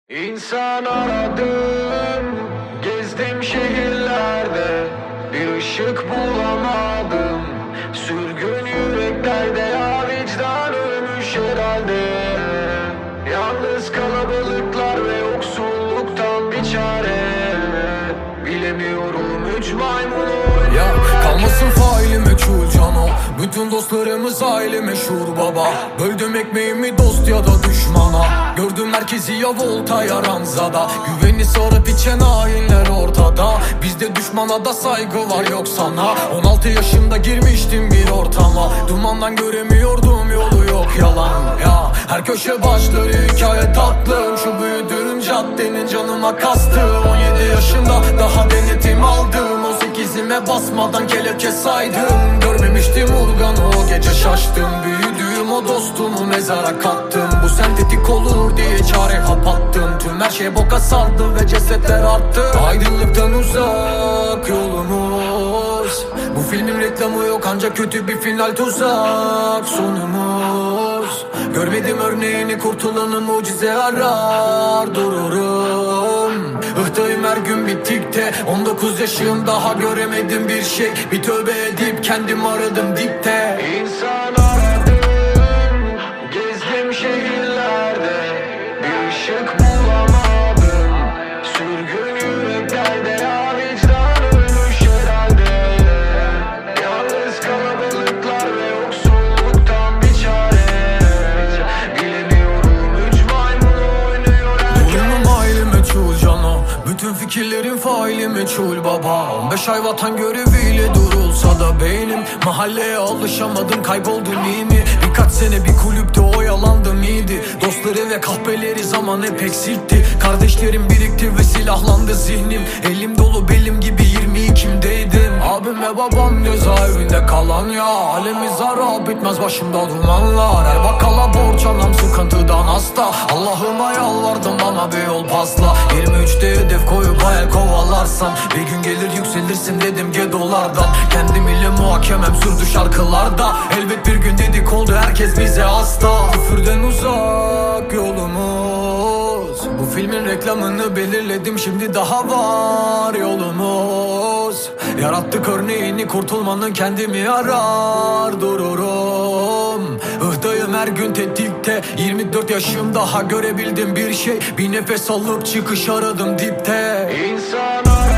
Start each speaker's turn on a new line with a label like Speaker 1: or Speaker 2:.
Speaker 1: İnsan aradım, gezdim şehirlerde, bir ışık bulamadım. Sürgün yüreklerde, ya vicdan ölmüş herhalde. Yalnız kalabalıklar ve yoksulluktan bir çare. Bilemiyorum, üç maymun
Speaker 2: ya kalmasın faili meçhul cano. Bütün dostlarımız aile meşhur baba. Böldüm ekmeğimi dost ya da düşmana. Gördüm herkesi ya volta ya ranzada. Güveni sarıp içen hainler ortada. Bizde düşmana da saygı var yok sana. 16 yaşımda girmiştim bir ortama. Dumandan göremiyordum yolu yok yalan. Ya her köşe başları hikaye tatlım. Şu büyüdüğüm caddenin canıma kastı. 17 yaşında daha denetim aldım. 18'ime basmadan kelepçe saydım. Görmemiştim urganı o gece şaştım. Büyüdüğüm o dostumu mezara kattım. Bu sentetik olur diye çare kapattım. Tüm her şey boka sardı ve cesetler arttı. Aydınlıktan uzak yolumuz. Bu filmin reklamı yok ancak kötü bir final, tuzak sonumuz. Görmedim örneğini, kurtulanı mucize arar dururum. Ihtayım her gün bittikte. 19 yaşım daha göremedim bir şey. Bir tövbe edip kendimi aradım dipte.
Speaker 1: İnsan aradım, gezdim şehirlerde, bir ışık bulamadım. Sürgün yüreklerde, ya vicdan ölmüş herhalde. Yalnız kalabalıklar ve yoksulluktan bir çare. Bilemiyorum, üç maymun oynuyor herkes.
Speaker 2: Durumum aile meçhul cano. Bütün fikirlerim faili meçhul baba. 15 ay vatan göreviyle durulsa da beynim. Mahalleye alışamadım, kayboldum iyi mi? Birkaç sene bir kulüpte oyalandım iyiydi. Dostları ve kahpeleri zaman hep eksiltti. Kardeşlerim birikti ve silahlandı zihnim. Elim dolu belim gibi 22'imdeydim. Abim ve babam cezaevinde kalan ya. Alemiz harap bitmez başımda dumanlar. Her bakala borç anam sıkıntıdan hasta. Allah'ıma yalvardım bana bir yol pasla. 23'te hedef koyup hayal kovalarsam bir gün gelir yükselirsin dedim gedolardan. Kendim ile muhakemem sürdü şarkılarda. Elbet bir gün dedik oldu herkes bize hasta. Küfürden uzak yolumuz. Bu filmin reklamını belirledim, şimdi daha var yolumuz. Yarattık örneğini, kurtulmanın kendimi arar dururum. Ihtayım her gün tetikte. 24 yaşım daha görebildim bir şey. Bir nefes alıp çıkış aradım dipte.
Speaker 1: İnsan aradım.